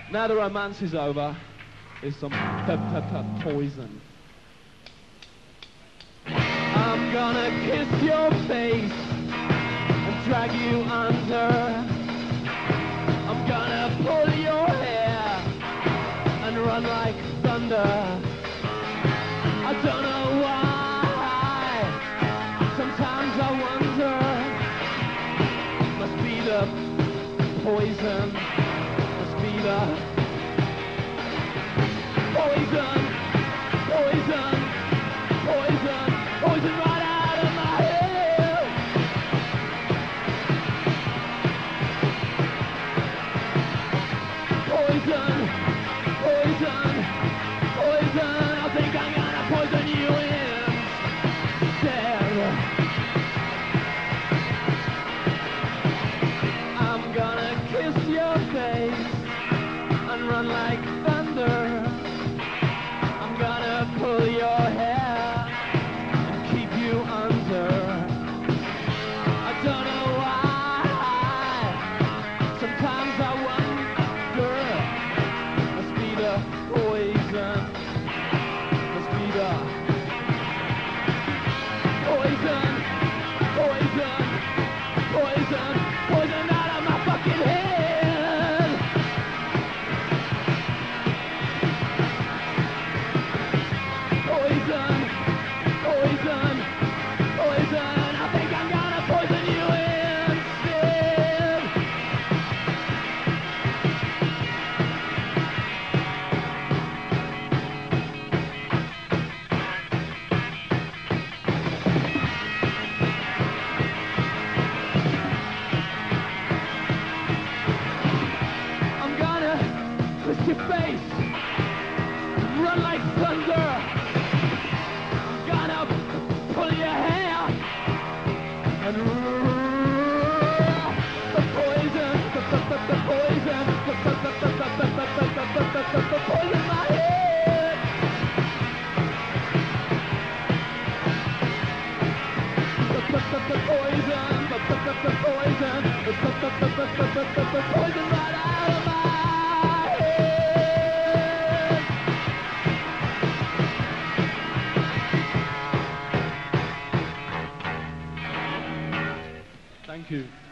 Now the romance is over, is some poison. I'm gonna kiss your face and drag you under. I'm gonna pull your hair and run like thunder. I don't know why, sometimes I wonder. Must be the poison, must be the poison, poison, poison, poison right out of my head. Poison, poison, poison, I think I'm gonna poison you instead. I'm gonna kiss your face and run like thunder. I'm gonna pull your hair and keep you under. I don't know why, sometimes I wonder. Must be the poison, must be the poison, poison, poison, poison out of my fucking head. Poison, poison, poison, I think I'm gonna poison you instead. I'm gonna twist your face, run like thunder. I'm gonna pull your hair and the poison, the poison, the poison my head. The poison, the poison, the poison right out of my head. Thank you.